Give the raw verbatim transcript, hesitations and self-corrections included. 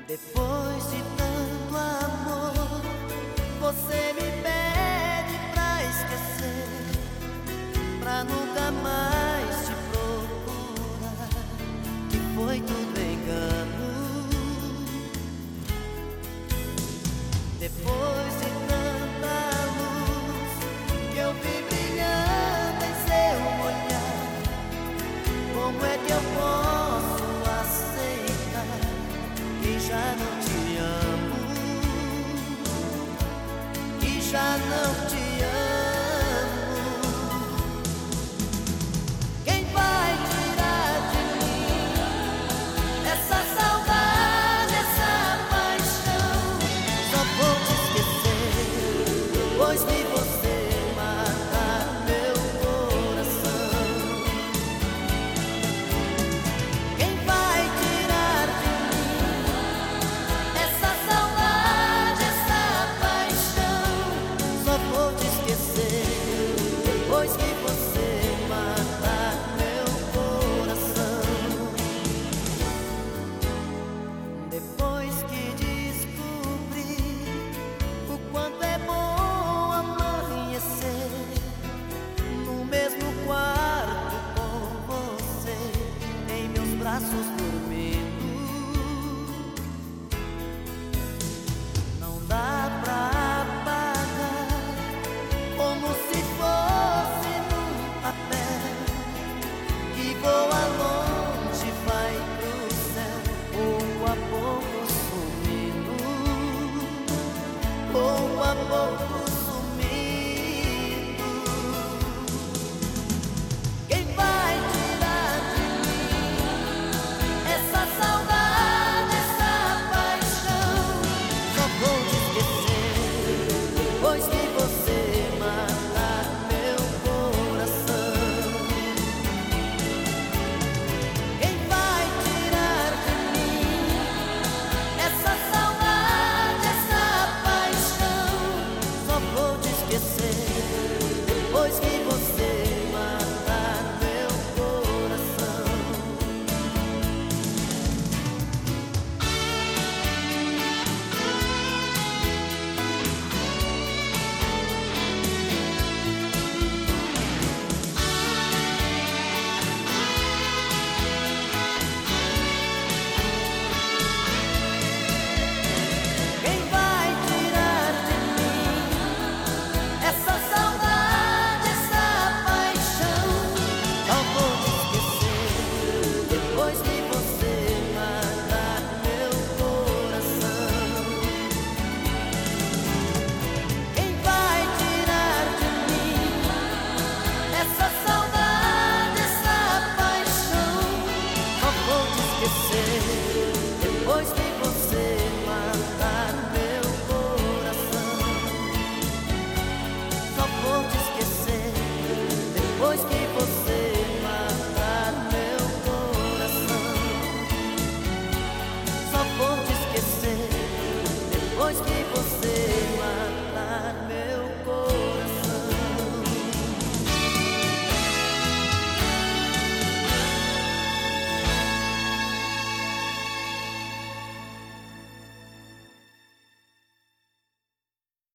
Depois de tanto amor, você me pede pra esquecer, pra nunca mais te procurar, que foi tudo engano. Depois de tanta luz que eu vi brilhando em seu olhar, como é que eu posso aceitar que já não te amo, que já não te amo? Quem vai tirar de mim essa saudade, essa paixão? Só vou te esquecer, pois vi você matar meu coração. Quem vai tirar de mim essa saudade, essa paixão? Só vou te esquecer, pois vi você matar meu coração. Depois que descobri o quanto é bom amanhecer no mesmo quarto com você, em meus braços.